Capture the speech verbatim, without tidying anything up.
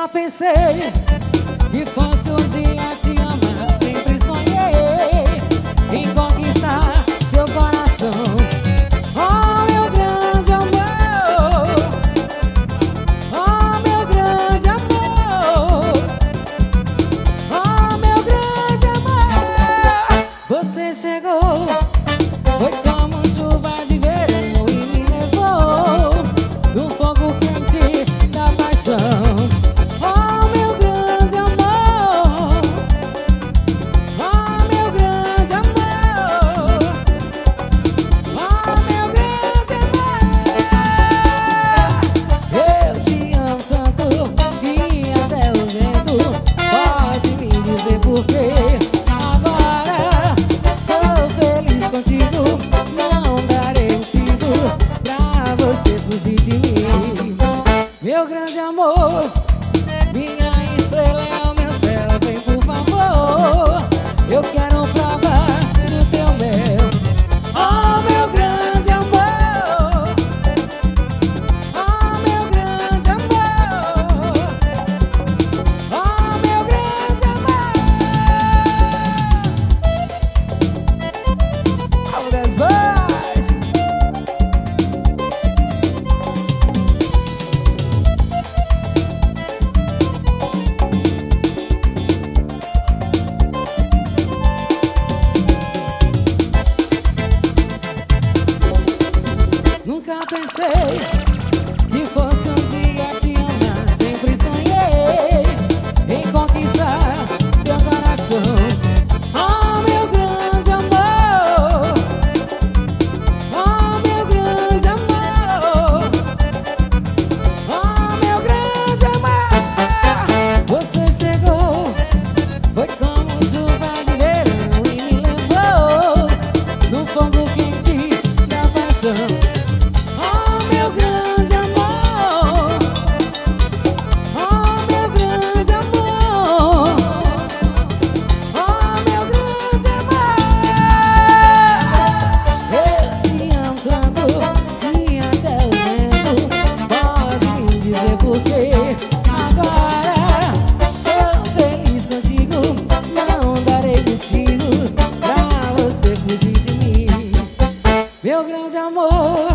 pensei que fosse um dia te amar. Sempre sonhei em conquistar seu coração. Oh, meu grande amor, oh, meu grande amor, oh, meu grande amor. Você chegou, foi como chuva de verão e me levou no fogo quente da paixão. Porque agora sou feliz contigo, não darei motivo pra você fugir de mim. Meu grande amor, minha estrela é o meu céu, vem por favor, eu quero provar do teu mel. Oh, meu grande amor, oh, meu grande amor, oh, meu grande amor. Das vozes. Nunca pensei que fosse um dia te amar. Sempre sonhei em conquistar teu coração. Oh, meu grande amor, oh, meu grande amor, oh, meu grande amor. Você chegou, foi como chuva de verão e me levou no fogo quente da paixão. Oh, meu grande amor, oh, meu grande amor, oh, meu grande amor. Eu te amo tanto e até o vento pode me dizer porquê. Agora sou feliz contigo, não darei motivo pra você fugir de mim. Meu grande amor,